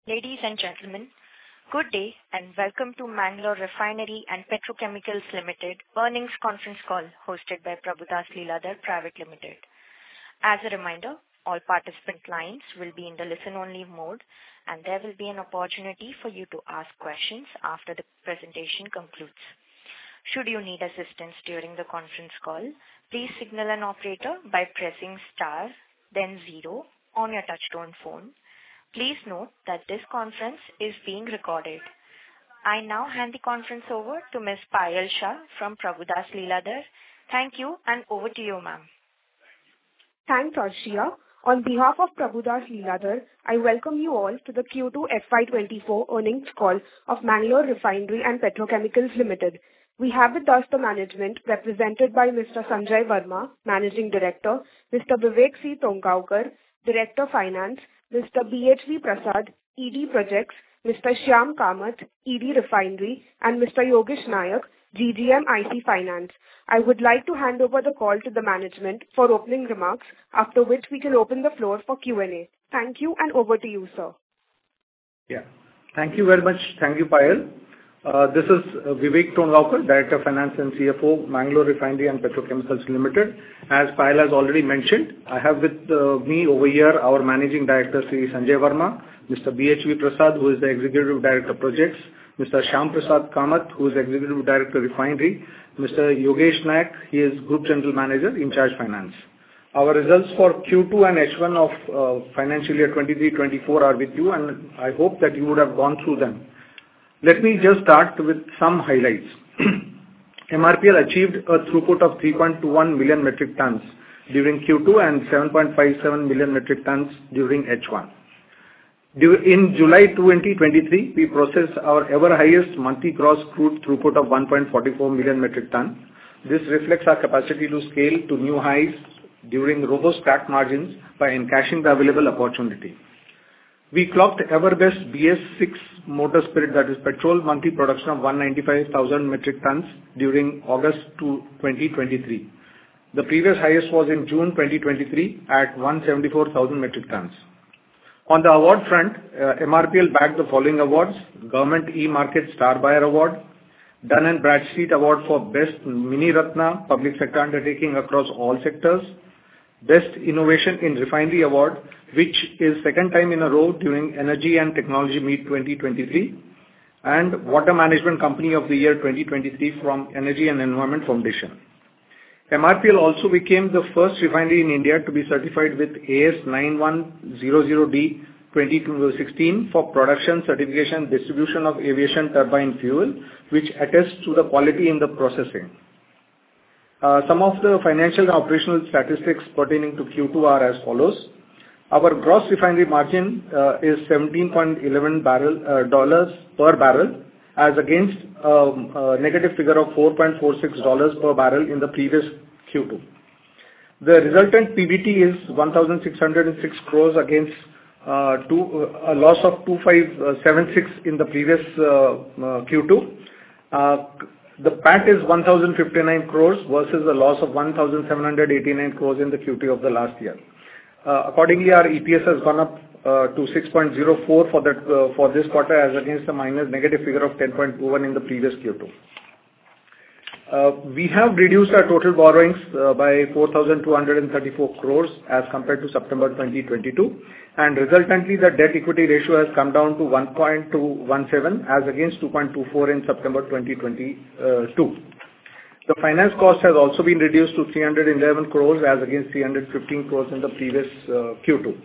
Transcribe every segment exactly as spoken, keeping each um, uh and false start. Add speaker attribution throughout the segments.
Speaker 1: Ladies and gentlemen, good day and welcome to Mangalore Refinery and Petrochemicals Limited earnings conference call hosted by Prabhudas Lilladher Private Limited. As a reminder, all participant lines will be in the listen-only mode, and there will be an opportunity for you to ask questions after the presentation concludes. Should you need assistance during the conference call, please signal an operator by pressing star, then zero on your touchtone phone. Please note that this conference is being recorded. I now hand the conference over to Miz Payal Shah from Prabhudas Lilladher. Thank you, and over to you, ma'am.
Speaker 2: Thanks, Arshia. On behalf of Prabhudas Lilladher, I welcome you all to the Q two F Y twenty-four earnings call of Mangalore Refinery and Petrochemicals Limited. We have with us the management represented by Mister Sanjay Verma, Managing Director, Mister Vivek C. Tongaonkar, Director Finance, Mister B H V Prasad, E D Projects, Mister Shyam Kamath, E D Refinery, and Mister Yogesh Nayak, G G M I C Finance. I would like to hand over the call to the management for opening remarks, after which we can open the floor for Q and A. Thank you, and over to you, sir.
Speaker 3: Yeah. Thank you very much. Thank you, Payal. Uh, this is uh, Vivek Tongaonkar, Director of Finance and C F O, Mangalore Refinery and Petrochemicals Limited. As Payal has already mentioned, I have with uh, me over here our Managing Director, Sri Sanjay Verma, Mister B H V Prasad, who is the Executive Director Projects, Mister Shyam Prasad Kamath, who is Executive Director Refinery, Mister Yogesh Nayak, he is Group General Manager in charge Finance. Our results for Q two and H one of uh, financial year twenty-three twenty-four are with you, and I hope that you would have gone through them. Let me just start with some highlights. M R P L achieved a throughput of three point two one million metric tons during Q two and seven point five seven million metric tons during H one. In July twenty twenty-three, we processed our ever highest monthly gross crude throughput of one point four four million metric tons. This reflects our capacity to scale to new highs during robust crack margins by encashing the available opportunity. We clocked ever best B S six motor spirit, that is petrol, monthly production of one hundred ninety-five thousand metric tons during August twenty twenty-three. The previous highest was in June twenty twenty-three at one hundred seventy-four thousand metric tons. On the award front, uh, M R P L bagged the following awards: Government E-Market Star Buyer Award, Dun and Bradstreet Award for Best Mini Ratna Public Sector Undertaking across all sectors, Best Innovation in Refinery Award, which is second time in a row during Energy and Technology Meet twenty twenty-three, and Water Management Company of the Year twenty twenty-three from Energy and Environment Foundation. M R P L also became the first refinery in India to be certified with A S nine one zero zero D twenty sixteen for production, certification, distribution of aviation turbine fuel, which attests to the quality in the processing. Uh, some of the financial and operational statistics pertaining to Q two are as follows. Our gross refinery margin uh, is seventeen point one one barrel, uh, dollars per barrel, as against um, a negative figure of four point four six dollars per barrel in the previous Q two. The resultant P B T is one thousand six hundred six crores against uh, two, uh, a loss of two thousand five hundred seventy-six in the previous uh, uh, Q two. Uh, The P A T is one thousand fifty-nine crores versus a loss of one thousand seven hundred eighty-nine crores in the Q two of the last year. Uh, accordingly, our E P S has gone up uh, to six point zero four for that uh, for this quarter, as against a minus negative figure of ten point two one in the previous Q two. Uh, we have reduced our total borrowings uh, by four thousand two hundred thirty-four crores as compared to September twenty twenty-two, and resultantly the debt equity ratio has come down to one point two one seven as against two point two four in September twenty twenty-two. The finance cost has also been reduced to three hundred eleven crores as against three hundred fifteen crores in the previous uh, Q two.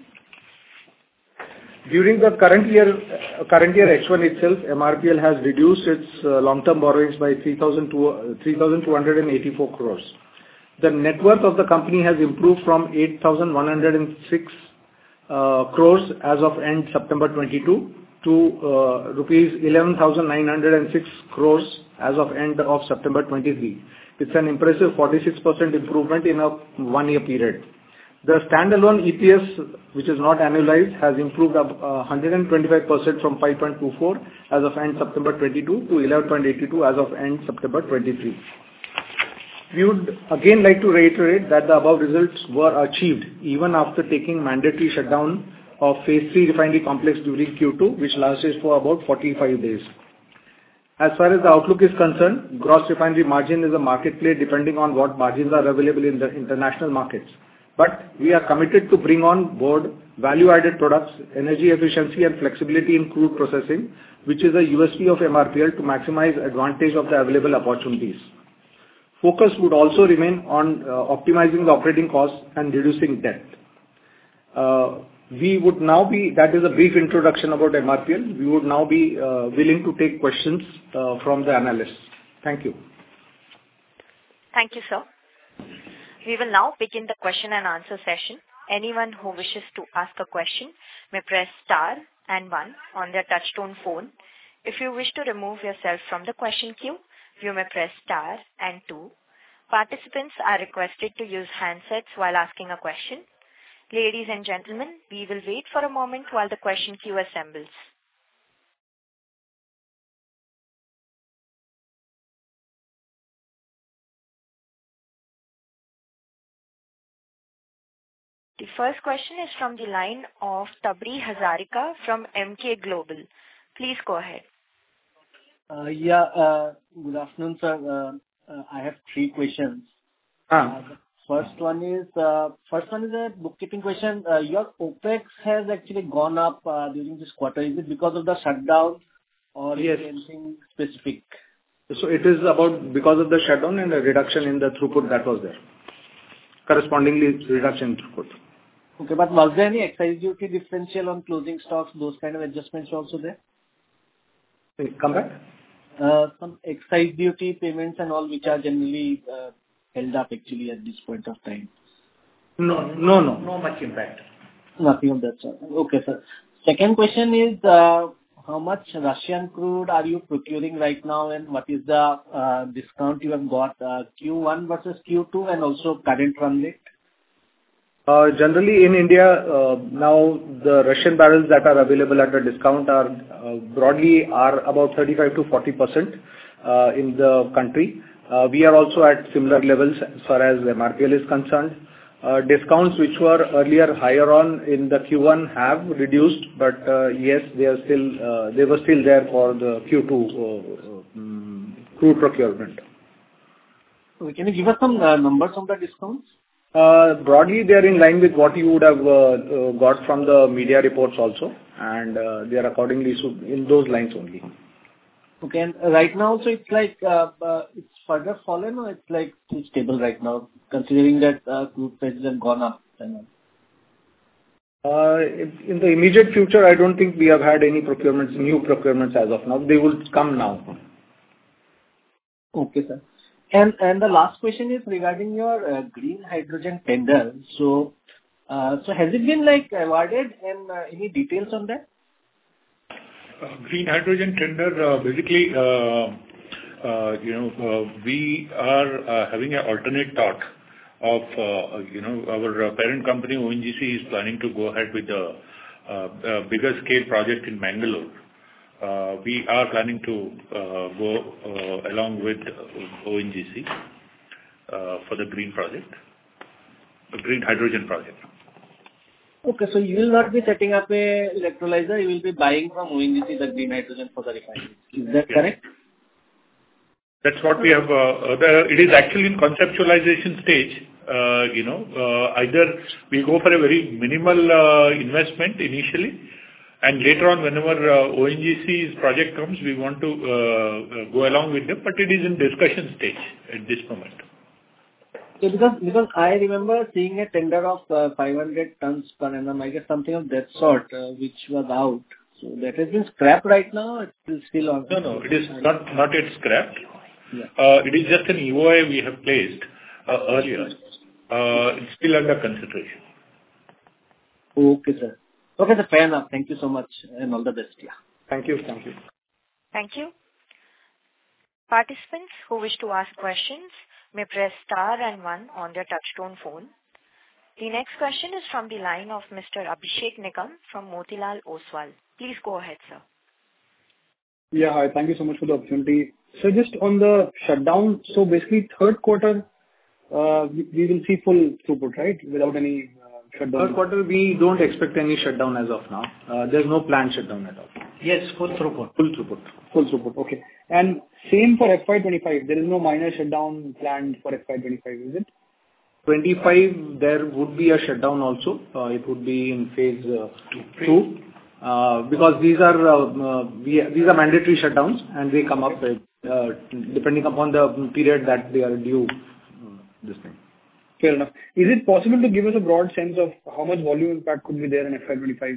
Speaker 3: During the current year, uh, current year H one itself, M R P L has reduced its uh, long-term borrowings by three thousand two hundred eighty-four crores. The net worth of the company has improved from eight thousand one hundred six uh, crores as of end September twenty-two to uh, rupees eleven thousand nine hundred six crores as of end of September twenty-three. It's an impressive forty-six percent improvement in a one-year period. The standalone E P S, which is not annualized, has improved up uh, one hundred twenty-five percent from five point two four as of end September twenty-two to eleven point eight two as of end September twenty-three. We would again like to reiterate that the above results were achieved even after taking mandatory shutdown of phase three refinery complex during Q two, which lasted for about forty-five days. As far as the outlook is concerned, gross refinery margin is a market play depending on what margins are available in the international markets. But we are committed to bring on board value-added products, energy efficiency and flexibility in crude processing, which is a U S P of M R P L to maximize advantage of the available opportunities. Focus would also remain on uh, optimizing the operating costs and reducing debt. Uh, we would now be, that is a brief introduction about M R P L. We would now be uh, willing to take questions uh, from the analysts. Thank you.
Speaker 1: Thank you, sir. We will now begin the question and answer session. Anyone who wishes to ask a question may press star and one on their touchtone phone. If you wish to remove yourself from the question queue, you may press star and two. Participants are requested to use handsets while asking a question. Ladies and gentlemen, we will wait for a moment while the question queue assembles. The first question is from the line of Tabri Hazarika from Emkay Global. Please go ahead.
Speaker 4: Uh, yeah, uh, good afternoon, sir. Uh, uh, I have three questions.
Speaker 3: Ah.
Speaker 4: Uh, the first one is uh, first one is a bookkeeping question. Uh, your OPEX has actually gone up uh, during this quarter. Is it because of the shutdown or
Speaker 3: Yes.
Speaker 4: is it anything specific?
Speaker 3: So it is about because of the shutdown and a reduction in the throughput that was there. Correspondingly, reduction in throughput.
Speaker 4: Okay, but was there any excise duty differential on closing stocks? Those kind of adjustments also there?
Speaker 3: Hey, come back.
Speaker 4: Uh, some excise duty payments and all which are generally uh, held up actually at this point of time.
Speaker 3: No, no, no, no much impact.
Speaker 4: Nothing of that sort. Okay, sir. Second question is, uh, how much Russian crude are you procuring right now, and what is the uh, discount you have got uh, Q one versus Q two and also current run rate?
Speaker 3: Uh, Generally in India, uh, now the Russian barrels that are available at a discount are uh, broadly are about thirty-five to forty percent uh, in the country. Uh, We are also at similar levels as far as M R P L is concerned. Uh, Discounts which were earlier higher on in the Q one have reduced, but uh, yes, they are still uh, they were still there for the Q two uh, um, crude procurement.
Speaker 4: Okay, can you give us some uh, numbers on the discounts?
Speaker 3: Uh, Broadly, they are in line with what you would have uh, uh, got from the media reports also, and uh, they are accordingly so in those lines only.
Speaker 4: Okay, and right now, so it's like uh, uh, it's further fallen or it's like still stable right now, considering that uh, crude prices have gone up? And
Speaker 3: Uh, In in the immediate future, I don't think we have had any procurements, new procurements as of now. They will come now.
Speaker 4: okay, sir. And and the last question is regarding your uh, green hydrogen tender. So, uh, so has it been like awarded, and uh, any details on that?
Speaker 5: Uh, Green hydrogen tender, uh, basically, uh, uh, you know, uh, we are uh, having an alternate thought of, uh, you know, our uh, parent company, O N G C, is planning to go ahead with a uh, uh, bigger scale project in Mangalore. Uh, We are planning to uh, go uh, along with O N G C uh, for the green project, the green hydrogen project.
Speaker 4: Okay, so you will not be setting up a electrolyzer, you will be buying from O N G C the green hydrogen for the refinery. Is that
Speaker 5: Yes.
Speaker 4: correct?
Speaker 5: That's what we have. Uh, the, it is actually in conceptualization stage. Uh, you know, uh, either we go for a very minimal uh, investment initially, and later on, whenever uh, O N G C's project comes, we want to uh, uh, go along with them. But it is in discussion stage at this moment.
Speaker 4: Yeah, because because I remember seeing a tender of uh, five hundred tons per annum, I guess something of that sort, uh, which was out. So that has been scrapped right now. It's still on.
Speaker 5: No, no, it is not not yet scrapped.
Speaker 4: Yeah.
Speaker 5: Uh, it is just an E O I we have placed uh, earlier. Uh, it's still under consideration.
Speaker 4: Okay, sir. Okay, sir. Fair enough. Thank you so much, and all the best. Yeah.
Speaker 3: Thank you. Thank you.
Speaker 1: Thank you. Participants who wish to ask questions may press star and one on their touchtone phone. The next question is from the line of Mister Abhishek Nigam from Motilal Oswal. Please go ahead, sir.
Speaker 6: Yeah, hi. Thank you so much for the opportunity. So just on the shutdown, so basically third quarter, uh, we we will see full throughput, right? Without any uh, shutdown?
Speaker 3: Third quarter, we don't expect any shutdown as of now. Uh, There's no planned shutdown at all.
Speaker 7: Yes, full throughput.
Speaker 3: Full throughput.
Speaker 6: Full throughput. Okay. And same for F Y twenty-five. There is no minor shutdown planned for F Y twenty-five, is it?
Speaker 3: twenty-five, there would be a shutdown also. Uh, It would be in phase uh, two. Uh, Because these are uh, uh, we- these are mandatory shutdowns, and they come up with, uh, depending upon the period that they are due, uh, this thing.
Speaker 6: Fair enough. Is it possible to give us a broad sense of how much volume impact could be there in F Y twenty-five?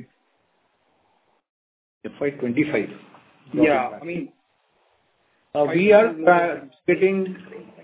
Speaker 3: F Y twenty-five.
Speaker 6: Yeah. I mean,
Speaker 3: Uh, We are targeting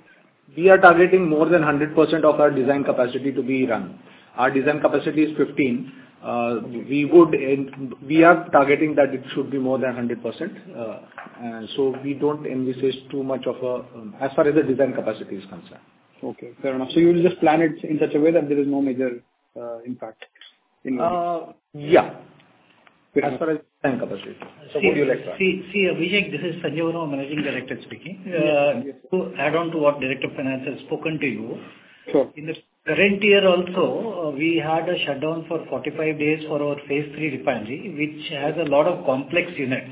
Speaker 3: we are targeting more than one hundred percent of our design capacity to be run. Our design capacity is fifteen. Uh, We would we are targeting that it should be more than one hundred percent. Uh, and so we don't envisage too much of a, um, as far as the design capacity is concerned.
Speaker 6: okay, fair enough. So you will just plan it in such a way that there is no major uh, impact in
Speaker 3: Uh, Yeah,
Speaker 6: Fair
Speaker 3: as
Speaker 6: enough.
Speaker 3: far as design capacity. So
Speaker 7: See,
Speaker 3: would you like to add?
Speaker 7: see, see, Abhishek, this is Sanjay Verma, Managing Director speaking.
Speaker 6: Yes,
Speaker 7: Uh,
Speaker 6: yes, sir.
Speaker 7: To add on to what Director of Finance has spoken to you,
Speaker 6: Sure.
Speaker 7: in the current year also, uh, we had a shutdown for forty-five days for our phase three refinery, which has a lot of complex units.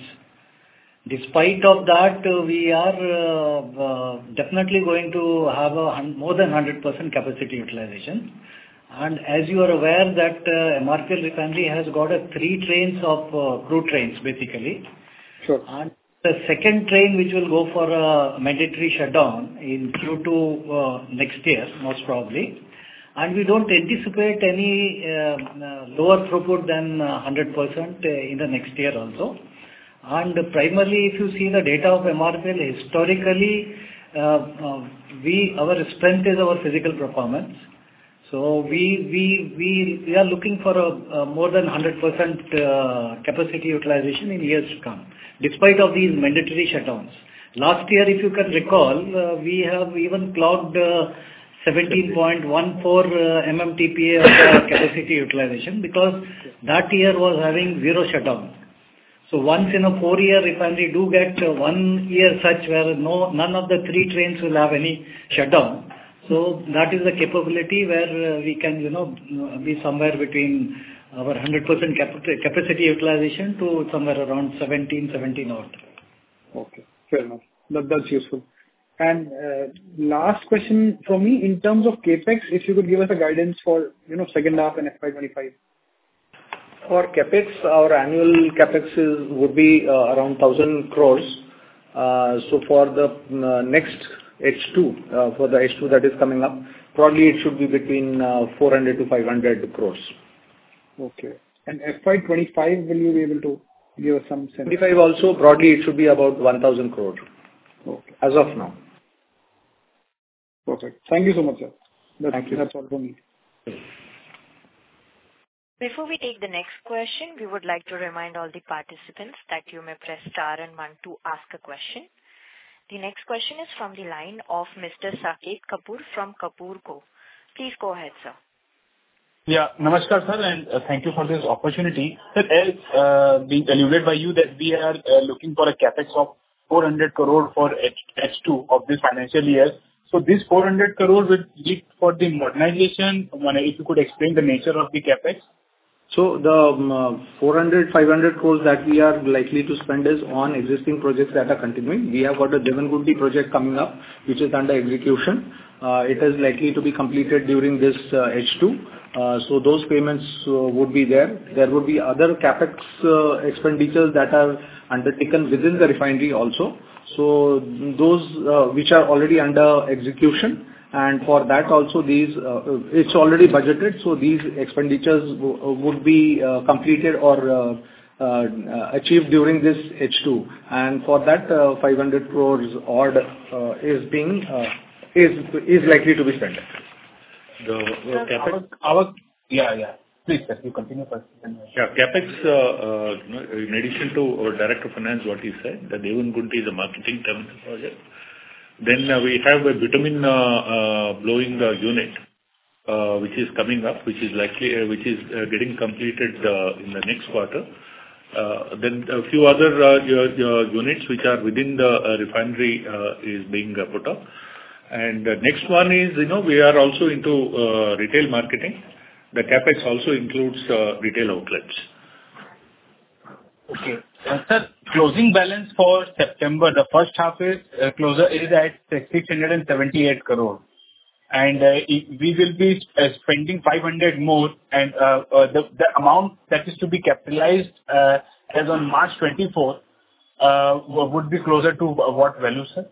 Speaker 7: Despite of that, uh, we are uh, uh, definitely going to have a hun- more than one hundred percent capacity utilization. And as you are aware that uh, M R P L refinery has got a three trains of uh, crude trains basically.
Speaker 6: Sure.
Speaker 7: And the second train which will go for a mandatory shutdown in Q two uh, next year, most probably. And we don't anticipate any uh, uh, lower throughput than uh, one hundred percent in the next year also. And primarily, if you see the data of M R P L, historically, uh, uh, we our strength is our physical performance. So we we we we are looking for a, a more than one hundred percent uh, capacity utilization in years to come, despite of these mandatory shutdowns. Last year, if you can recall, uh, we have even clocked uh, seventeen point one four uh, M M T P A of uh, capacity utilization because that year was having zero shutdown. So once in a four-year refinery do get uh, one year such where no none of the three trains will have any shutdown. So that is the capability where uh, we can, you know, be somewhere between our one hundred percent cap- capacity utilization to somewhere around seventeen, seventeen odd.
Speaker 6: Okay, fair enough. That, that's useful. And uh, last question from me, in terms of CapEx, if you could give us a guidance for, you know, second half and F Y twenty-five.
Speaker 3: For CapEx, our annual CapEx is, would be uh, around one thousand crores. Uh, So for the uh, next H two, uh, for the H two that is coming up, probably it should be between uh, four hundred to five hundred crores.
Speaker 6: Okay. And F Y twenty-five, will you be able to give us some sense?
Speaker 3: twenty-five also, broadly it should be about one thousand crores
Speaker 6: Okay,
Speaker 3: as of now.
Speaker 6: perfect. Thank you so much, sir. That's,
Speaker 3: Thank you.
Speaker 6: That's all from me.
Speaker 1: Before we take the next question, we would like to remind all the participants that you may press star and one to ask a question. The next question is from the line of Mister Saket Kapoor from Kapoor Co. Please go ahead, sir.
Speaker 8: Yeah, namaskar, sir, and uh, thank you for this opportunity. Sir, as uh, being alluded by you that we are uh, looking for a capex of four hundred crore for H- H2 of this financial year. So this four hundred crore will be for the modernization. If you could explain the nature of the capex.
Speaker 3: So the um, uh, four hundred, five hundred crores that we are likely to spend is on existing projects that are continuing. We have got a Devangonti project coming up, which is under execution. Uh, It is likely to be completed during this uh, H two. Uh, So those payments uh, would be there. There would be other CapEx uh, expenditures that are undertaken within the refinery also. So those uh, which are already under execution, and for that also these, uh, it's already budgeted, so these expenditures w- would be uh, completed or uh, uh, achieved during this H two. And for that, uh, five hundred crores odd uh, is being uh, is is likely to be spent.
Speaker 5: The uh, CapEx.
Speaker 8: Our, our, yeah, yeah. Please, sir, you continue first.
Speaker 5: Yeah, CapEx, uh, uh, you know, in addition to our Director of Finance, what he said, the Devangonti is a marketing terminal project. Then uh, we have a bitumen uh, uh, blowing uh, unit, uh, which is coming up, which is likely, uh, which is uh, getting completed uh, in the next quarter. Uh, Then a few other uh, uh, units which are within the uh, refinery uh, is being uh, put up. And uh, next one is, you know, we are also into uh, retail marketing. the CapEx also includes uh, retail outlets.
Speaker 8: Okay. Uh, Sir, closing balance for September, the first half is uh, closer is at six hundred seventy-eight crore. And uh, it- we will be uh, spending five hundred more, and uh, uh, the the amount that is to be capitalized uh, as on March twenty-fourth uh, would be closer to what value, sir?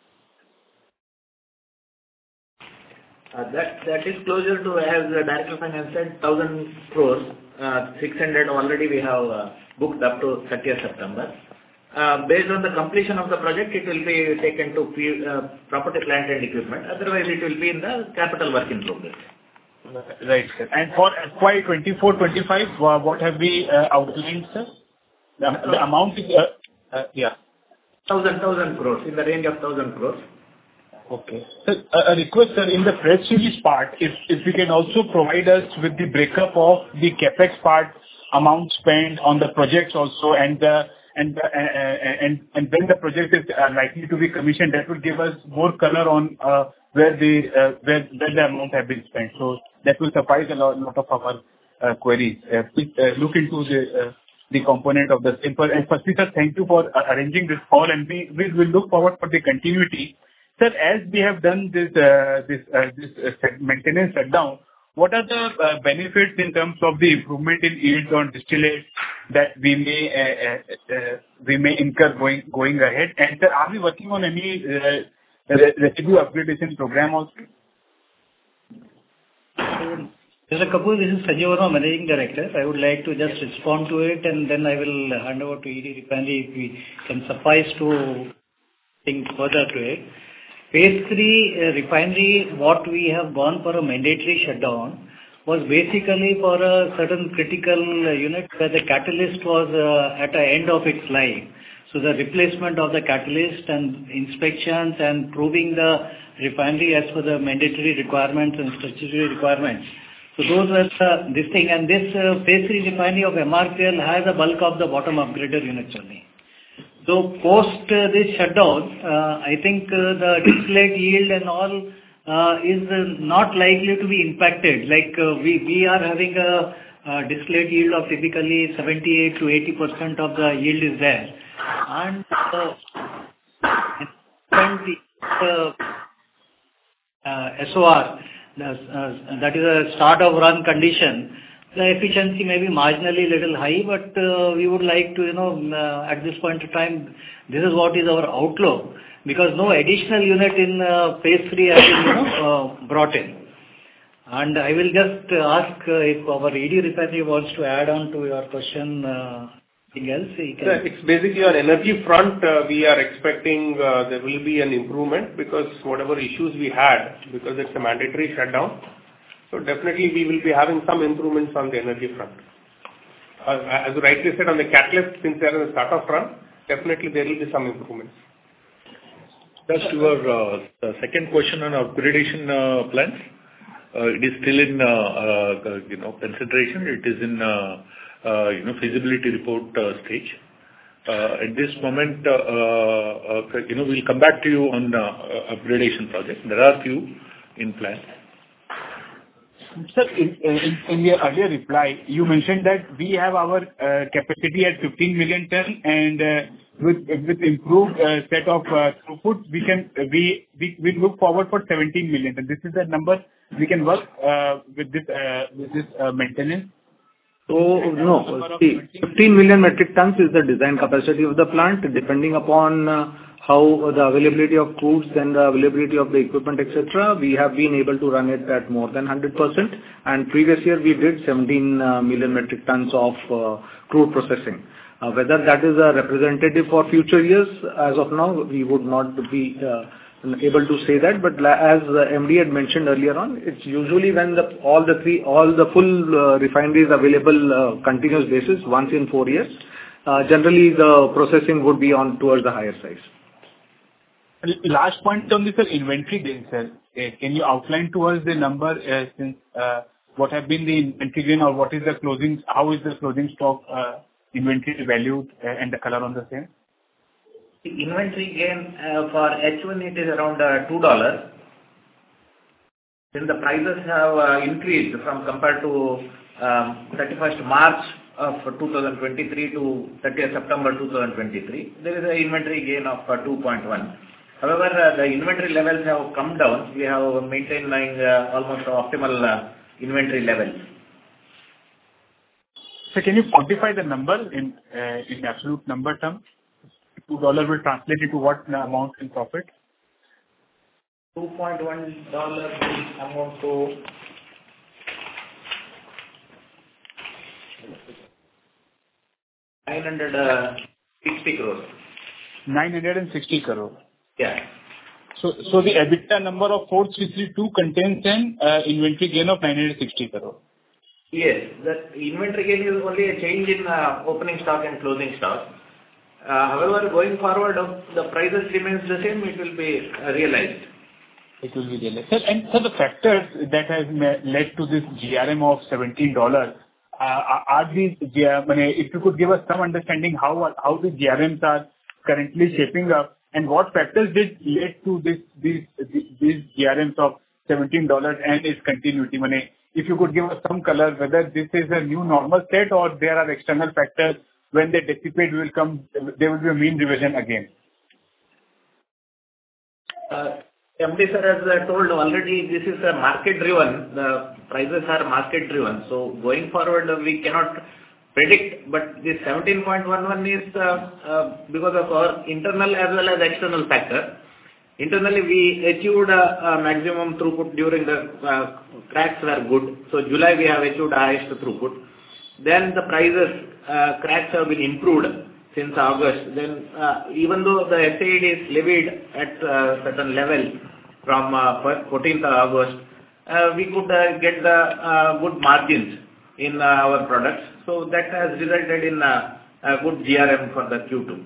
Speaker 9: Uh, That that is closer to, as the Director of Finance said, one thousand crores. Uh, six hundred already we have uh, booked up to thirtieth September. Uh, Based on the completion of the project, it will be taken to P- uh, property, plant and equipment. Otherwise, it will be in the capital work in progress.
Speaker 8: Right, sir. And for F Y twenty-four twenty-five, uh, what have we uh, outlined, sir? The the amount is, uh, uh, yeah.
Speaker 9: one thousand, one thousand crores, in the range of one thousand crores.
Speaker 8: Okay. Sir, a a request, sir, in the press release part, if if you can also provide us with the breakup of the CapEx part, amount spent on the projects also, and the and the- uh, uh, and and when the project is uh, likely to be commissioned, that would give us more color on uh, where the uh, where where the amount have been spent. So that will suffice a lot lot of our uh, queries. Uh, Please uh, look into the uh, the component of the same. And firstly, sir, thank you for uh, arranging this call, and we we will look forward for the continuity. Sir, as we have done this uh, this uh, this uh, set- maintenance shutdown, what are the uh, benefits in terms of the improvement in yield on distillate that we may uh, uh, uh, we may incur going going ahead? And sir, are we working on any uh, re- residue upgradation program also?
Speaker 7: Mister Kapoor, this is Sanjeev Verma, Managing Director. I would like to just respond to it, and then I will hand over to E D Refinery if we can suffice to think further to it. Phase three uh, refinery, what we have gone for a mandatory shutdown was basically for a certain critical uh, unit where the catalyst was uh, at the end of its life. So the replacement of the catalyst and inspections and proving the refinery as per the mandatory requirements and statutory requirements. So those were the, this thing, and this uh, phase three refinery of M R P L has a bulk of the bottom upgrader units only. So post uh, this shutdown, uh, I think uh, the distillate yield and all uh, is uh, not likely to be impacted. Like uh, we we are having a, a distillate yield of typically seventy-eight to eighty percent of the yield is there, and uh, and the uh, S O R, the, uh, that is a start of run condition. The efficiency may be marginally little high, but uh, we would like to, you know, uh, at this point of time, this is what is our outlook, because no additional unit in uh, phase three has been, you know, uh, brought in. And I will just uh, ask uh, if our E D Refinery wants to add on to your question, uh, anything else? He can...
Speaker 10: Sir, it's basically on energy front, uh, we are expecting uh, there will be an improvement because whatever issues we had, because it's a mandatory shutdown. So definitely we will be having some improvements on the energy front. Uh, as you rightly said, on the catalyst, since they are in the start-off run, definitely there will be some improvements.
Speaker 5: Just your uh, the second question on upgradation uh, plans. Uh, it is still in uh, uh, you know consideration. It is in uh, uh, you know feasibility report uh, stage. Uh, at this moment, uh, uh, you know we'll come back to you on uh, upgradation projects. There are few in plan.
Speaker 8: Sir, in in in your earlier reply, you mentioned that we have our uh, capacity at fifteen million ton, and uh, with with improved uh, set of uh, throughput, we can we we we look forward for seventeen million ton. This is the number we can work uh, with this uh, with this uh, maintenance.
Speaker 3: So no, see, fifteen million metric tons is the design capacity of the plant, depending upon uh, how the availability of crudes and the availability of the equipment, et cetera. We have been able to run it at more than one hundred percent, and previous year we did seventeen million metric tons of uh, crude processing. Uh, Whether that is a representative for future years, as of now, we would not be uh, able to say that. But la- as the M D had mentioned earlier on, it's usually when the all the three, all the full uh, refineries available uh, continuous basis, once in four years. Uh, Generally, the processing would be on towards the higher size.
Speaker 8: Last point on this, sir, inventory gain, sir. Uh, Can you outline to us the number, uh, since uh, what have been the inventory gain, or what is the closing, how is the closing stock uh, inventory valued, uh, and the color on the same?
Speaker 9: The inventory gain uh, for H one it is around uh, two dollars. Then the prices have uh, increased from compared to um, thirty-first March of two thousand twenty-three to thirtieth September two thousand twenty-three. There is an inventory gain of uh, two point one. However, uh, the inventory levels have come down. We have maintained uh, almost optimal uh, inventory levels.
Speaker 8: So can you quantify the number in uh, in absolute number terms? two dollars will translate into what amount in profit?
Speaker 9: two point one dollars will amount to nine hundred sixty crores.
Speaker 8: nine hundred sixty crore.
Speaker 9: Yeah.
Speaker 8: So so the EBITDA number of four thousand three hundred thirty-two contains an uh, inventory gain of nine hundred sixty crore.
Speaker 9: Yes, the inventory gain is only a change in uh, opening stock and closing stock. Uh, however, going forward, uh, the prices remains the same, it will be uh, realized.
Speaker 8: It will be realized. Sir, and so the factors that has led to this G R M of seventeen dollars, uh, are these, if you could give us some understanding how how the G R Ms are currently shaping up, and what factors did lead to this these these G R Ms of seventeen dollars and its continuity? If you could give us some color, whether this is a new normal state or there are external factors, when they dissipate, will come, there will be a mean revision again.
Speaker 9: Uh, M D sir has uh, told already, this is a market driven. The prices are market driven. So going forward, uh, we cannot predict, but this seventeen point one one is uh, uh, because of our internal as well as external factor. Internally, we achieved a, a maximum throughput during the uh, cracks were good. So July we have achieved highest throughput. Then the prices, uh, cracks have been improved since August. Then uh, even though the S A E D is levied at uh, certain level from uh, fourteenth of August, uh, we could uh, get the uh, good margins in uh, our products. So that has resulted in uh, a good G R M for the Q two.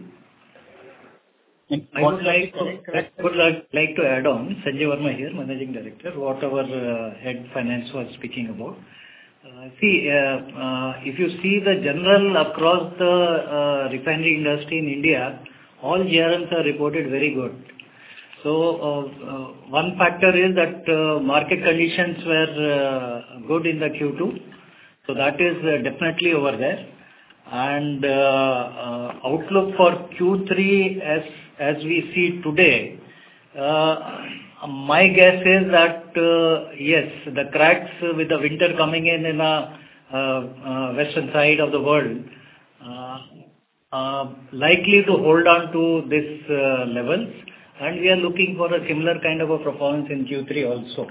Speaker 7: I would like to, I would like, like to add on, Sanjay Verma here, Managing Director, what our uh, Head Finance was speaking about. Uh, see, uh, uh, if you see the general across the uh, refinery industry in India, all G R Ms are reported very good. So, uh, uh, one factor is that uh, market conditions were uh, good in the Q two. So, that is uh, definitely over there. And uh, uh, outlook for Q three as as we see today, uh, my guess is that uh, yes, the cracks with the winter coming in in a uh, uh, western side of the world uh, uh, likely to hold on to this uh, levels, and we are looking for a similar kind of a performance in Q three also.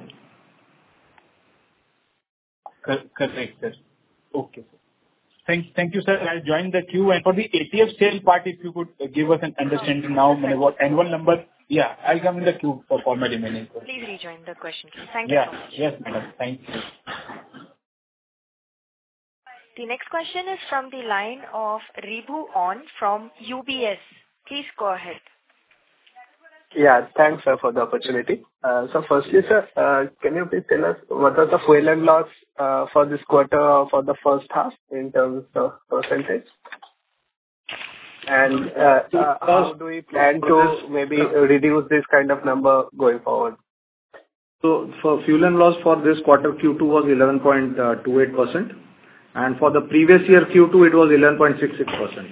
Speaker 8: Correct, sir. Okay. Thank, thank you, sir. I'll join the queue. And for the A T F sale part, if you could give us an understanding now, what annual number, yeah, I'll come in the queue for, for my remaining.
Speaker 1: Please rejoin the question queue. Thank
Speaker 8: yeah.
Speaker 1: you so much.
Speaker 8: Yes, madam. Thank you.
Speaker 1: The next question is from the line of Ribhu On from U B S. Please go ahead.
Speaker 11: Yeah, thanks, sir, for the opportunity. Uh, so firstly, sir, uh, can you please tell us what are the fuel and loss uh, for this quarter or for the first half in terms of percentage? And uh, uh, how do we plan to maybe reduce this kind of number going forward?
Speaker 3: So for fuel and loss for this quarter, Q two was eleven point two eight percent. And for the previous year, Q two, it was eleven point six six percent.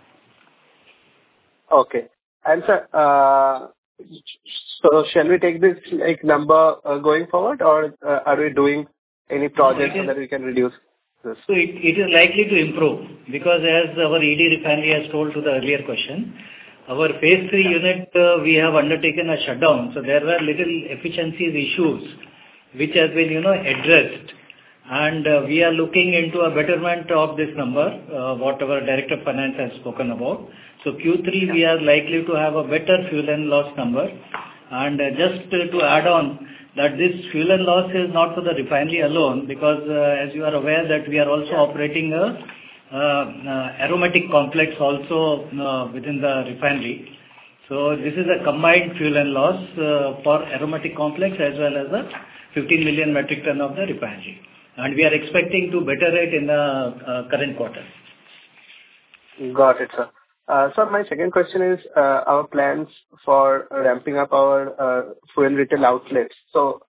Speaker 11: Okay. And sir, uh, so shall we take this like number uh, going forward, or uh, are we doing any projects so that we can reduce this?
Speaker 7: So it, it is likely to improve because as our E D refinery has told to the earlier question, our phase three unit uh, we have undertaken a shutdown. So there were little efficiencies issues which has been you know addressed, and uh, we are looking into a betterment of this number, uh, what our Director of Finance has spoken about. So Q three we are likely to have a better fuel and loss number. And uh, just uh, to add on that this fuel and loss is not for the refinery alone, because uh, as you are aware that we are also operating a uh, uh, aromatic complex also uh, within the refinery. So this is a combined fuel and loss uh, for aromatic complex as well as the fifteen million metric ton of the refinery. And we are expecting to better it in the uh, current quarter.
Speaker 11: Got it, sir. Uh, sir, my second question is uh, our plans for ramping up our uh, fuel retail outlets. So,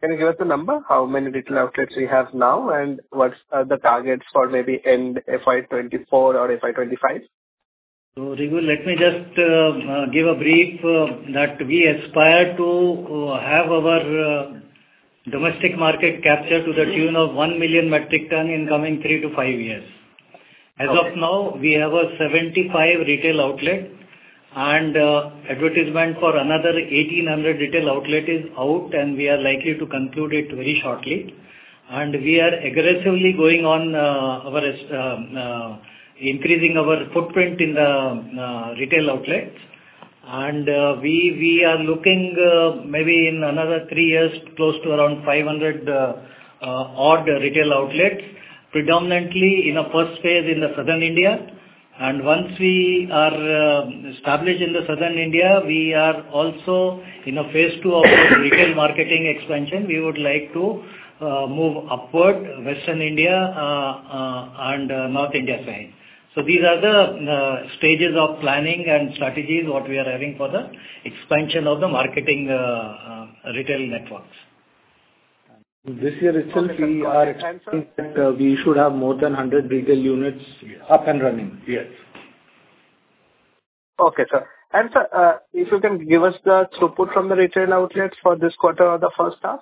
Speaker 11: Can you give us the number? How many retail outlets we have now, and what's uh, the targets for maybe end F Y twenty-four or F Y twenty-five?
Speaker 7: So, Rigu, let me just uh, uh, give a brief uh, that we aspire to uh, have our uh, domestic market capture to the tune of one million metric ton in coming three to five years. As okay. of now, we have a seventy-five retail outlet, and uh, advertisement for another eighteen hundred retail outlet is out, and we are likely to conclude it very shortly. And we are aggressively going on uh, our uh, uh, increasing our footprint in the uh, retail outlets. And uh, we we are looking uh, maybe in another three years close to around five hundred uh, uh, odd retail outlets, predominantly in a first phase in the southern India. And once we are uh, established in the southern India, we are also in a phase two of our retail marketing expansion. We would like to uh, move upward, Western India uh, uh, and uh, North India side. So these are the uh, stages of planning and strategies what we are having for the expansion of the marketing uh, uh, retail networks.
Speaker 3: This year itself, okay, we are expecting that uh, we should have more than one hundred retail units yes. up and running.
Speaker 5: Yes.
Speaker 11: Okay, sir. And sir, uh, if you can give us the throughput from the retail outlets for this quarter or the first half,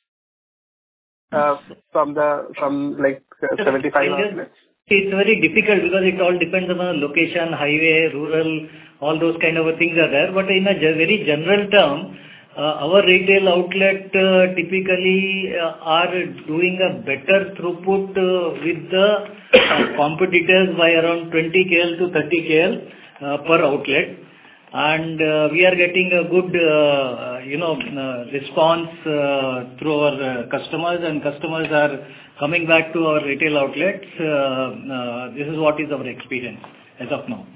Speaker 11: uh, from the from like uh, seventy-five outlets.
Speaker 7: It's very difficult because it all depends on the location, highway, rural, all those kind of things are there. But in a very general term, uh, our retail outlet uh, typically uh, are doing a better throughput uh, with the uh, competitors by around twenty kilograms to thirty kilograms uh, per outlet. And uh, we are getting a good, uh, you know, uh, response uh, through our uh, customers, and customers are coming back to our retail outlets. Uh, uh, this is what is our experience as of now.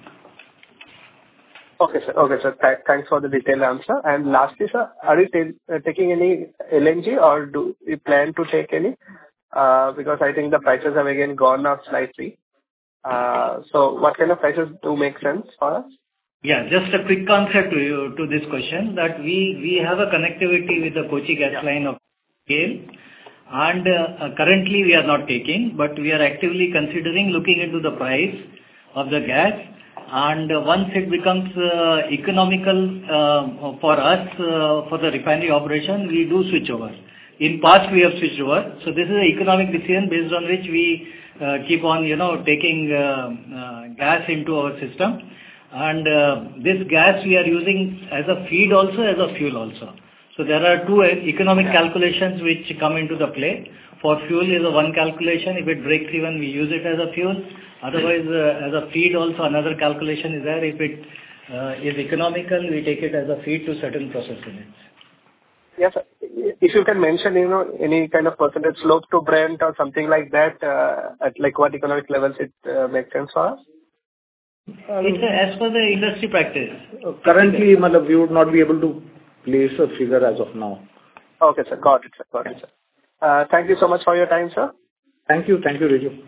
Speaker 11: Okay, sir. Okay, sir. Th- thanks for the detailed answer. And lastly, sir, are you t- uh, taking any L N G, or do you plan to take any? Uh, because I think the prices have again gone up slightly. Uh, so what kind of prices do make sense for us?
Speaker 7: Yeah, just a quick answer to you to this question, that we, we have a connectivity with the Kochi gas yeah. line of GAIL, and uh, currently we are not taking, but we are actively considering looking into the price of the gas, and uh, once it becomes uh, economical uh, for us uh, for the refinery operation, we do switch over. In past we have switched over, so this is an economic decision based on which we uh, keep on, you know, taking uh, uh, gas into our system. And uh, this gas we are using as a feed also, as a fuel also. So there are two economic calculations which come into the play. For fuel is a one calculation. If it breaks even, we use it as a fuel. Otherwise, uh, as a feed also, another calculation is there. If it uh, is economical, we take it as a feed to certain process units.
Speaker 11: Yes, sir. If you can mention, you know, any kind of percentage slope to Brent or something like that, uh, at like what economic levels it uh, makes sense for us?
Speaker 7: It's as per the industry practice.
Speaker 3: Currently, we would not be able to place a figure as of now.
Speaker 11: Okay, sir. Got it, sir. Got it, sir. Uh, thank you so much for your time, sir.
Speaker 3: Thank you. Thank you, Riju.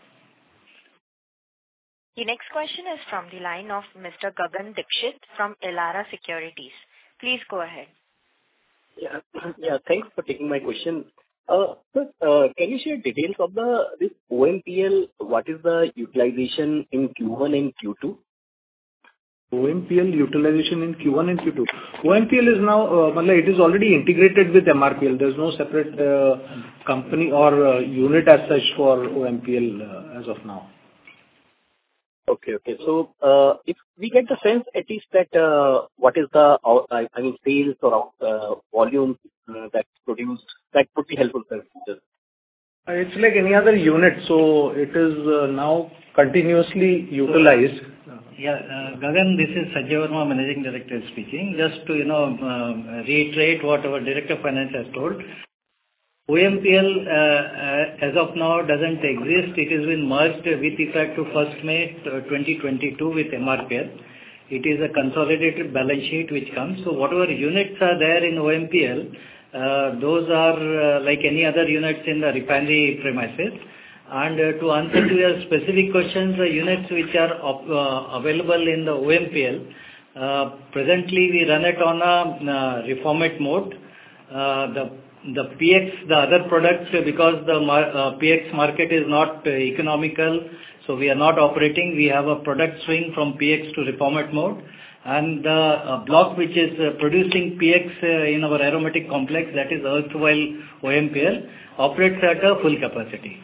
Speaker 1: The next question is from the line of Mister Gagan Dixit from Elara Securities. Please go ahead.
Speaker 12: Yeah, yeah. Thanks for taking my question. Uh, sir, uh, can you share details of the this O M P L? What is the utilization in Q one and Q two?
Speaker 3: O M P L utilization in Q one and Q two. O M P L is now, uh, it is already integrated with M R P L. There's no separate uh, company or uh, unit as such for O M P L uh, as of now.
Speaker 12: Okay, okay. So, uh, if we get the sense at least that uh, what is the, uh, I mean, sales or uh, volume uh, that's produced, that would be helpful, sir.
Speaker 3: It's like any other unit, so it is uh, now continuously utilized.
Speaker 7: Yeah, uh, Gagan, this is Sanjay Verma, Managing Director speaking. Just to, you know, uh, reiterate what our Director of Finance has told. O M P L uh, uh, as of now doesn't exist. It has been merged with effect to first May twenty twenty-two with M R P L. It is a consolidated balance sheet which comes. So whatever units are there in O M P L, uh, those are uh, like any other units in the refinery premises. And uh, to answer to your specific questions, the units which are op- uh, available in the O M P L, uh, presently we run it on a uh, reformate mode. Uh, the the P X, the other products, because the uh, P X market is not uh, economical, so we are not operating. We have a product swing from P X to reformate mode. And the uh, block which is uh, producing P X uh, in our aromatic complex, that is erstwhile O M P L, operates at a full capacity.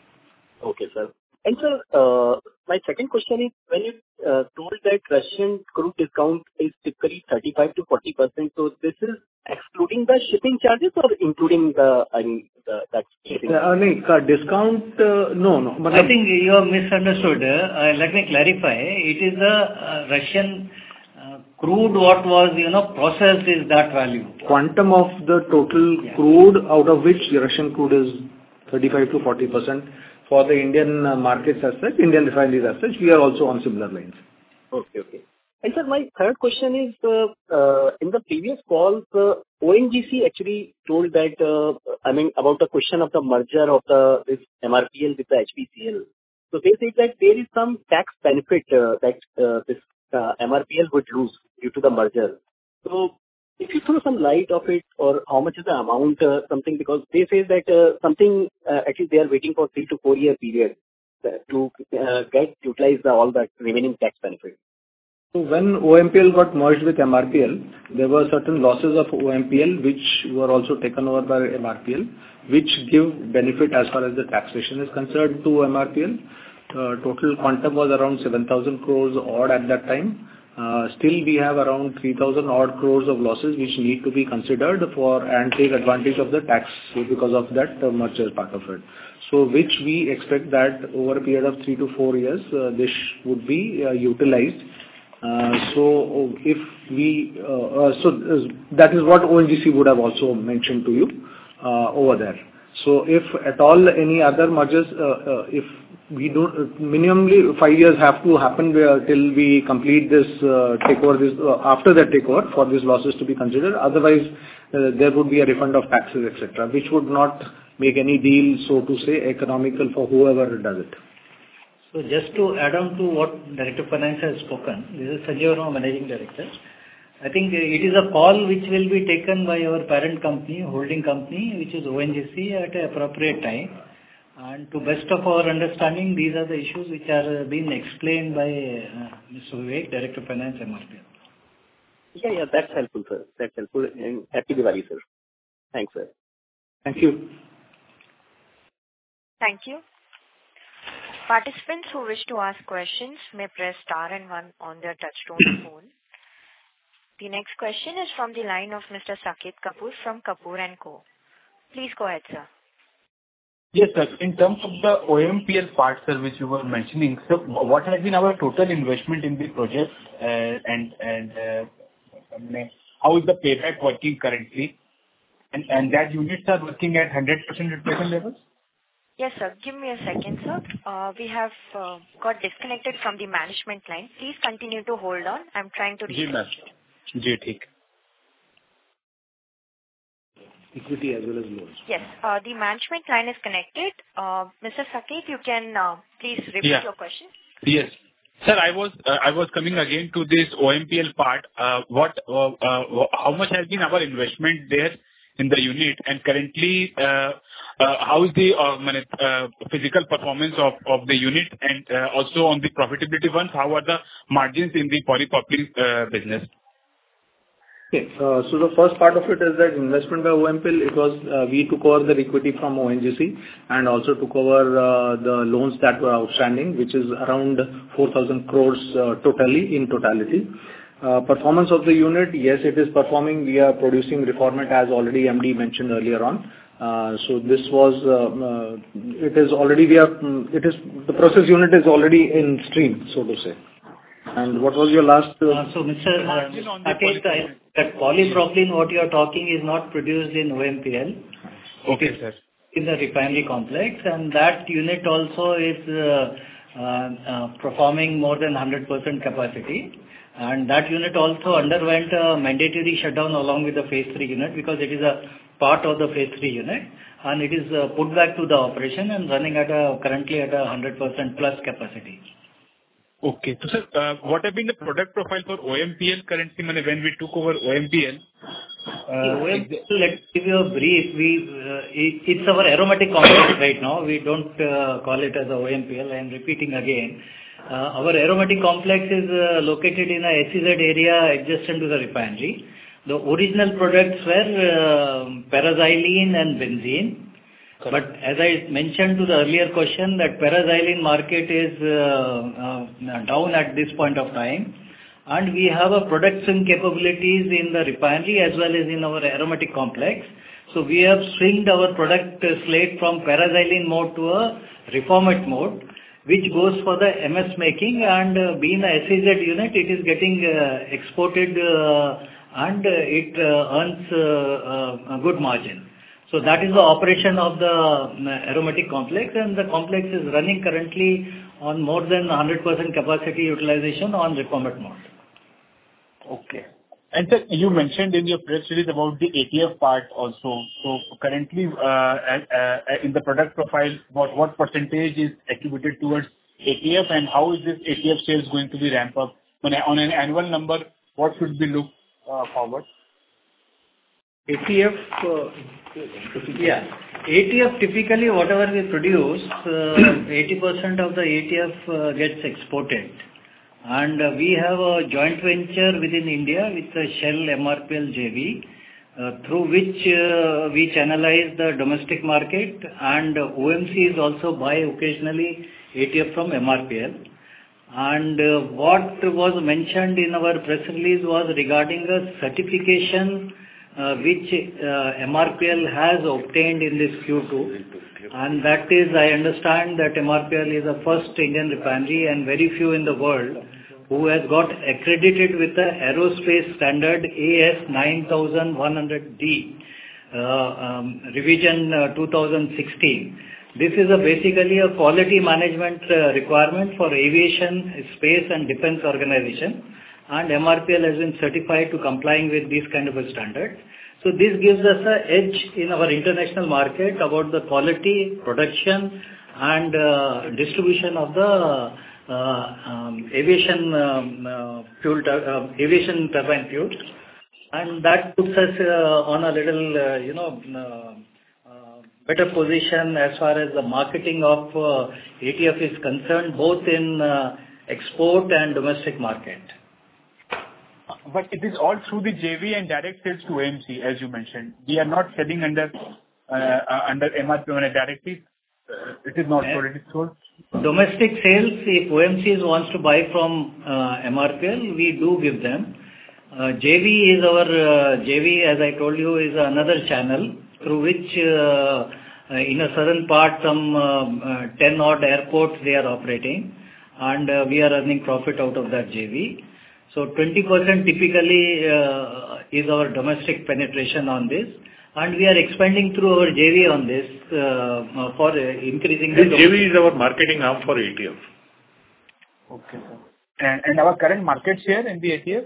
Speaker 12: Okay, sir. And sir, uh, my second question is, when you uh, told that Russian crude discount is typically thirty-five to forty percent, so this is excluding the shipping charges or including the, I mean, the, that shipping?
Speaker 3: Uh, no, discount, uh, no, no.
Speaker 7: I think you have misunderstood. Uh, let me clarify. It is the uh, Russian uh, crude what was, you know, processed is that value.
Speaker 3: Quantum of the total yeah. crude, out of which Russian crude is thirty-five to forty percent. For the Indian uh, markets as such, Indian refineries as such, we are also on similar lines.
Speaker 12: Okay, okay. And sir, my third question is, uh, uh, in the previous calls, uh, O N G C actually told that, uh, I mean, about the question of the merger of the this M R P L with the H P C L. So they said that there is some tax benefit uh, that uh, this uh, M R P L would lose due to the merger. So if you throw some light of it, or how much is the amount, uh, something, because they say that uh, something, uh, at least they are waiting for three to four year period uh, to uh, get utilize the, all that remaining tax benefit.
Speaker 3: So when O M P L got merged with M R P L, there were certain losses of O M P L which were also taken over by M R P L, which give benefit as far as the taxation is concerned to M R P L. Uh, total quantum was around seven thousand crores odd at that time. Uh, still we have around three thousand odd crores of losses which need to be considered for and take advantage of the tax because of that uh, merger part of it. So which we expect that over a period of three to four years uh, this would be uh, utilized. Uh, so if we, uh, uh, so uh, that is what O N G C would have also mentioned to you uh, over there. So if at all any other mergers, uh, uh, if we don't, minimally five years have to happen where, till we complete this uh, takeover, this, uh, after that takeover for these losses to be considered. Otherwise, uh, there would be a refund of taxes, et cetera, which would not make any deal, so to say, economical for whoever does it.
Speaker 7: So just to add on to what Director of Finance has spoken, this is Sanjay Verma, Managing Director. I think it is a call which will be taken by our parent company, holding company, which is O N G C, at an appropriate time. And to best of our understanding, these are the issues which are being explained by uh, Mister Vivek, Director of Finance, M R P L.
Speaker 12: Yeah, yeah, that's helpful, sir. That's helpful. And happy Diwali, sir. Thanks, sir.
Speaker 3: Thank you.
Speaker 1: Thank you. Participants who wish to ask questions may press star and one on their touchtone phone. The next question is from the line of Mister Saket Kapoor from Kapoor and Co. Please go ahead, sir.
Speaker 8: Yes, sir. In terms of the O M P L part, sir, which you were mentioning, so what has been our total investment in the project, uh, and and uh, how is the payback working currently? And and that units are working at one hundred percent replacement levels?
Speaker 1: Yes, sir. Give me a second, sir. Uh, we have uh, got disconnected from the management line. Please continue to hold on. I'm trying to reach
Speaker 8: you. जी ठीक.
Speaker 3: Equity as well as loans.
Speaker 1: Yes, uh, the management line is connected. Uh, Mister Saket, you can uh, please repeat
Speaker 8: yeah.
Speaker 1: your question.
Speaker 8: Yes. Sir, I was uh, I was coming again to this O M P L part. Uh, what uh, uh, how much has been our investment there in the unit, and currently uh, uh, how is the uh, uh, physical performance of, of the unit, and uh, also on the profitability ones, how are the margins in the polypropylene uh, business?
Speaker 3: Okay. Uh, so the first part of it is that investment by O M P L, it was, uh, we took over the equity from O N G C and also took over uh, the loans that were outstanding, which is around four thousand crores uh, totally, in totality. Uh, performance of the unit, yes, it is performing. We are producing reformate as already M D mentioned earlier on. Uh, so this was, uh, uh, it is already, we are, it is, the process unit is already in stream, so to say. And what was your last? Uh,
Speaker 7: uh, so, Mister Uh, Saket, poly- that polypropylene, what you are talking, is not produced in O M P L.
Speaker 8: Okay, sir.
Speaker 7: In the refinery complex, and that unit also is uh, uh, uh, performing more than one hundred percent capacity. And that unit also underwent a mandatory shutdown along with the phase three unit, because it is a part of the phase three unit, and it is uh, put back to the operation and running at a currently at a one hundred percent plus capacity.
Speaker 8: Okay. So, sir, uh, what have been the product profile for O M P L currently? When we took over O M P L, Uh,
Speaker 7: O M P L, let's give you a brief. We, uh, it, it's our aromatic complex right now. We don't uh, call it as a O M P L. I am repeating again. Uh, our aromatic complex is uh, located in a S E Z area adjacent to the refinery. The original products were uh, paraxylene and benzene. Correct. But as I mentioned to the earlier question, that paraxylene market is uh, uh, down at this point of time. And we have a production capabilities in the refinery as well as in our aromatic complex. So we have swinged our product slate from paraxylene mode to a reformate mode, which goes for the M S making, and uh, being a S E Z unit, it is getting uh, exported uh, and uh, it uh, earns uh, uh, a good margin. So that is the operation of the uh, aromatic complex, and the complex is running currently on more than one hundred percent capacity utilization on reformate mode.
Speaker 8: Okay. And sir, you mentioned in your press release about the A T F part also. So currently, uh, uh, in the product profile, what, what percentage is attributed towards A T F, and how is this A T F sales going to be ramped up? On, a, on an annual number, what should we look uh, forward?
Speaker 3: A T F, uh,
Speaker 7: yeah. A T F, typically whatever we produce, uh, eighty percent of the A T F uh, gets exported. And uh, we have a joint venture within India with the Shell M R P L J V, uh, through which uh, we channelize the domestic market, and uh, O M Cs also buy occasionally A T F from M R P L. And uh, what was mentioned in our press release was regarding the certification uh, which uh, M R P L has obtained in this Q two. And that is, I understand that M R P L is the first Indian refinery and very few in the world who has got accredited with the aerospace standard A S nine thousand one hundred D, uh, um, revision uh, two thousand sixteen. This is a basically a quality management uh, requirement for aviation, space and defense organization, and M R P L has been certified to complying with these kind of a standard. So this gives us an edge in our international market about the quality, production and uh, distribution of the uh, um, aviation um, uh, fuel, uh, aviation turbine fuel, and that puts us uh, on a little, uh, you know, uh, uh, better position as far as the marketing of uh, A T F is concerned, both in uh, export and domestic market.
Speaker 8: But it is all through the J V and direct sales to O M C, as you mentioned. We are not selling under uh, uh, under M R P L directly. Uh, it is not sold. It is sold.
Speaker 7: Domestic sales, if O M Cs wants to buy from uh, M R P L, we do give them. Uh, J V is our uh, J V, as I told you, is another channel through which uh, uh, in a certain part some uh, uh, ten odd airports they are operating, and uh, we are earning profit out of that J V. So twenty percent typically uh, is our domestic penetration on this, and we are expanding through our J V on this uh, for uh, increasing the...
Speaker 5: J V is our marketing arm for A T F.
Speaker 8: Okay, sir. And, and our current market share in the A T F?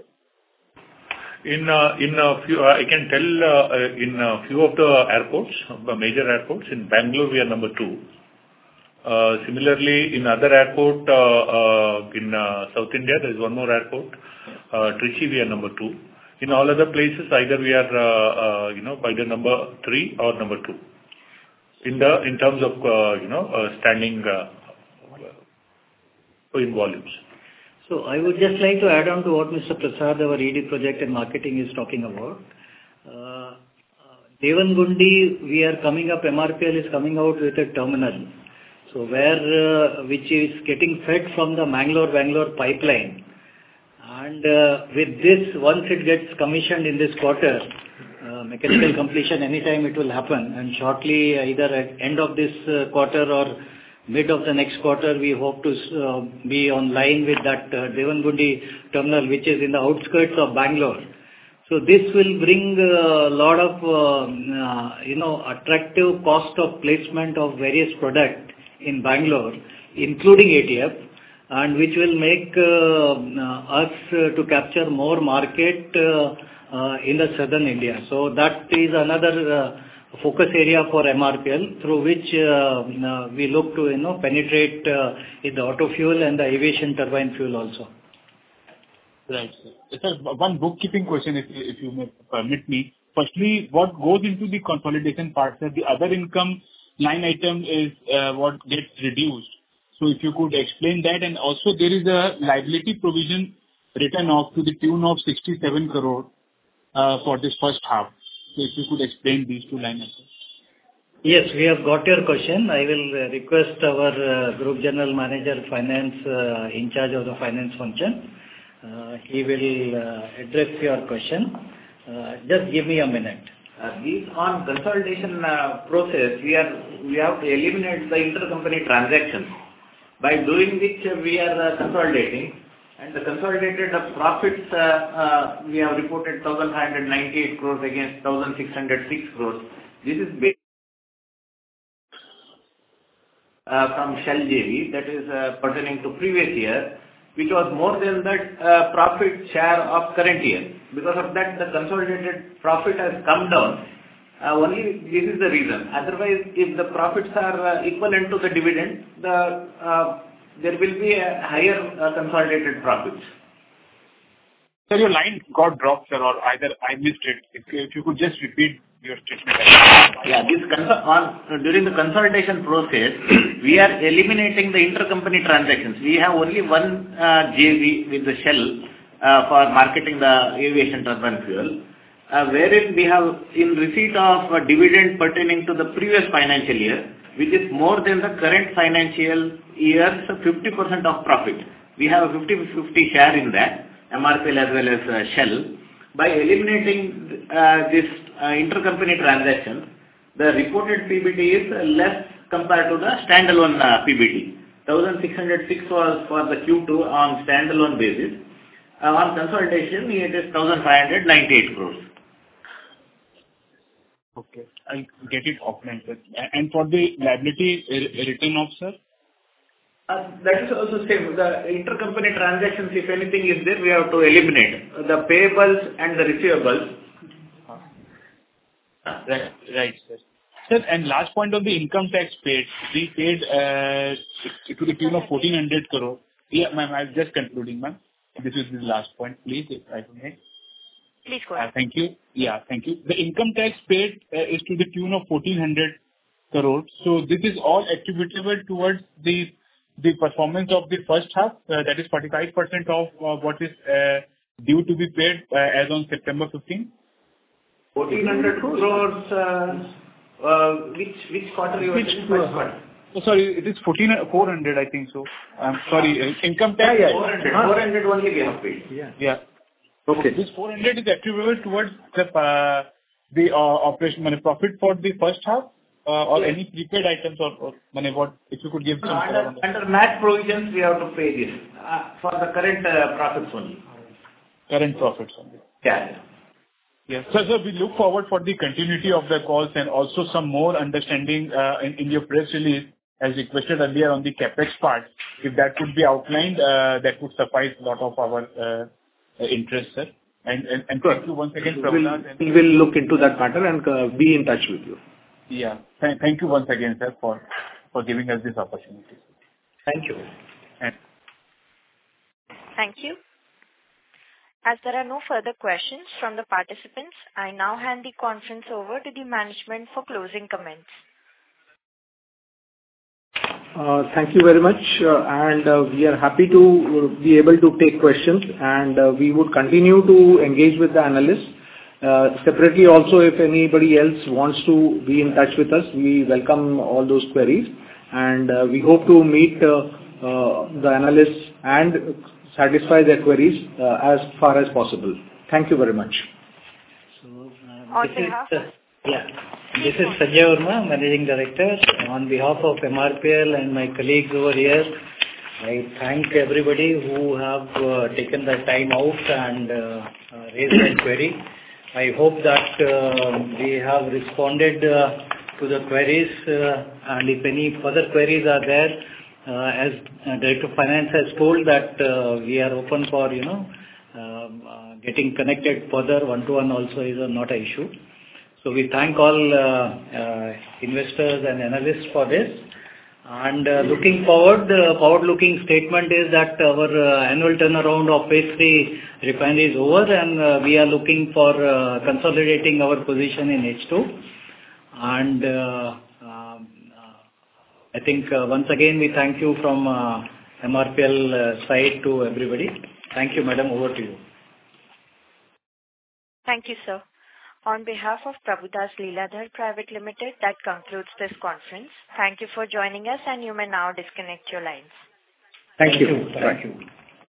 Speaker 5: In uh, in a few, uh, I can tell uh, in a few of the airports, the major airports, in Bangalore we are number two. Uh, similarly, in other airport uh, uh, in uh, South India, there is one more airport, uh, Trichy, we are number two. In all other places, either we are, uh, uh, you know, by the number three or number two. In the in terms of uh, you know uh, standing uh, in volumes.
Speaker 7: So I would just like to add on to what Mister Prasad, our E D project and marketing, is talking about. Uh, Devangundi, we are coming up. M R P L is coming out with a terminal. So where, uh, which is getting fed from the Mangalore-Bangalore pipeline. And uh, with this, once it gets commissioned in this quarter, uh, mechanical completion anytime it will happen. And shortly, either at end of this uh, quarter or mid of the next quarter, we hope to uh, be on line with that uh, Devangundi terminal, which is in the outskirts of Bangalore. So this will bring a lot of, uh, uh, you know, attractive cost of placement of various products in Bangalore, including A T F, and which will make uh, uh, us uh, to capture more market uh, uh, in the southern India. So that is another uh, focus area for M R P L, through which uh, uh, we look to, you know, penetrate uh, in the auto fuel and the aviation turbine fuel also.
Speaker 8: Right, sir. Sir, one bookkeeping question, if, if you may permit me. firstly, what goes into the consolidation part, sir? The other income line item is uh, what gets reduced. So if you could explain that. And also there is a liability provision written off to the tune of sixty-seven crore uh, for this first half. So if you could explain these two line items.
Speaker 7: Yes, we have got your question. I will uh, request our uh, Group General Manager Finance uh, in charge of the finance function. Uh, he will uh, address your question. Uh, just give me a minute.
Speaker 9: Uh, these on consolidation uh, process, we are we have to eliminate the intercompany transactions. By doing which uh, we are uh, consolidating, and the consolidated uh, profits uh, uh, we have reported one thousand five hundred ninety-eight crores against one thousand six hundred six crores. This is based Uh, from Shell J V, that is uh, pertaining to previous year, which was more than the uh, profit share of current year. Because of that, the consolidated profit has come down. Uh, only this is the reason. Otherwise, if the profits are uh, equivalent to the dividend, the uh, there will be a higher uh, consolidated profits.
Speaker 8: Sir, your line got dropped, sir, or either I missed it. If, if you could just repeat your statement.
Speaker 9: Yeah, this on, during the consolidation process, we are eliminating the intercompany transactions. We have only one uh, J V with the Shell uh, for marketing the aviation turbine fuel, uh, wherein we have in receipt of a dividend pertaining to the previous financial year, which is more than the current financial year's fifty percent of profit. We have a fifty fifty share in that, M R P L as well as uh, Shell. By eliminating uh, this uh, intercompany transaction, the reported P B T is uh, less compared to the standalone uh, P B T. one thousand six hundred six was for the Q two on standalone basis. Uh, on consolidation, it is one thousand five hundred ninety-eight crores.
Speaker 8: Okay, I'll get it offline, sir. And for the liability written off, sir?
Speaker 9: Uh, that is also same. The intercompany transactions, if anything is there, we have to eliminate the payables and the receivables.
Speaker 8: Right, right, sir. Sir, and last point on the income tax paid, we paid uh, to the tune of fourteen hundred crore. Yeah, ma'am, I'm just concluding, ma'am. This is the last point, please, if I may.
Speaker 1: Please go ahead.
Speaker 8: Uh, thank you. Yeah, thank you. The income tax paid uh, is to the tune of fourteen hundred crore. So this is all attributable towards the the performance of the first half. Uh, that is forty-five percent of uh, what is uh, due to be paid uh, as on September fifteenth.
Speaker 9: fourteen hundred crores, uh, uh, which which quarter you were
Speaker 8: Oh, sorry, it is fourteen four hundred, I think so. I'm sorry, uh, income tax.
Speaker 9: Yeah, yeah. four hundred, four hundred only we have paid.
Speaker 8: Yeah. Yeah. Okay. This four hundred is attributable towards the uh, the uh, operation money profit for the first half, uh, or yes. Any prepaid items or, or money. What if you could give some?
Speaker 9: No, under under M A T provisions, we have to pay this uh, for the current uh, profits only.
Speaker 8: Current profits only.
Speaker 9: Yeah.
Speaker 8: Yes. So, so we look forward for the continuity of the calls and also some more understanding uh, in, in your press release, as requested earlier on the capex part. If that could be outlined, uh, that would suffice a lot of our uh, interest, sir. And, and, and thank you once again, Prabhudas.
Speaker 3: We will look into that matter and uh, be in touch with you.
Speaker 8: Yeah. Th- thank you once again, sir, for, for giving us this opportunity.
Speaker 9: Thank you.
Speaker 8: And
Speaker 1: Thank you. As there are no further questions from the participants, I now hand the conference over to the management for closing comments.
Speaker 3: Uh, thank you very much, uh, and uh, we are happy to be able to take questions, and uh, we would continue to engage with the analysts. Uh, separately also, if anybody else wants to be in touch with us, we welcome all those queries, and uh, we hope to meet uh, uh, the analysts and satisfy their queries uh, as far as possible. Thank you very much.
Speaker 7: So, uh,
Speaker 1: On
Speaker 7: this
Speaker 1: behalf
Speaker 7: is, uh, yeah, this is Sanjay Verma, Managing Director. On behalf of M R P L and my colleagues over here, I thank everybody who have uh, taken the time out and uh, uh, raised their query. I hope that uh, we have responded uh, to the queries, uh, and if any further queries are there, Uh, as uh, Director of Finance has told that uh, we are open for, you know, um, uh, getting connected further, one-to-one also is uh, not an issue. So we thank all uh, uh, investors and analysts for this. And uh, looking forward, the forward-looking statement is that our uh, annual turnaround of phase three refinery is over, and uh, we are looking for uh, consolidating our position in H two. And uh, um, uh, I think uh, once again we thank you from uh, M R P L uh, side to everybody. Thank you, madam. Over to you.
Speaker 1: Thank you, sir. On behalf of Prabhudas Lilladher Private Limited, that concludes this conference. Thank you for joining us, and you may now disconnect your lines.
Speaker 3: Thank you.
Speaker 7: Thank you.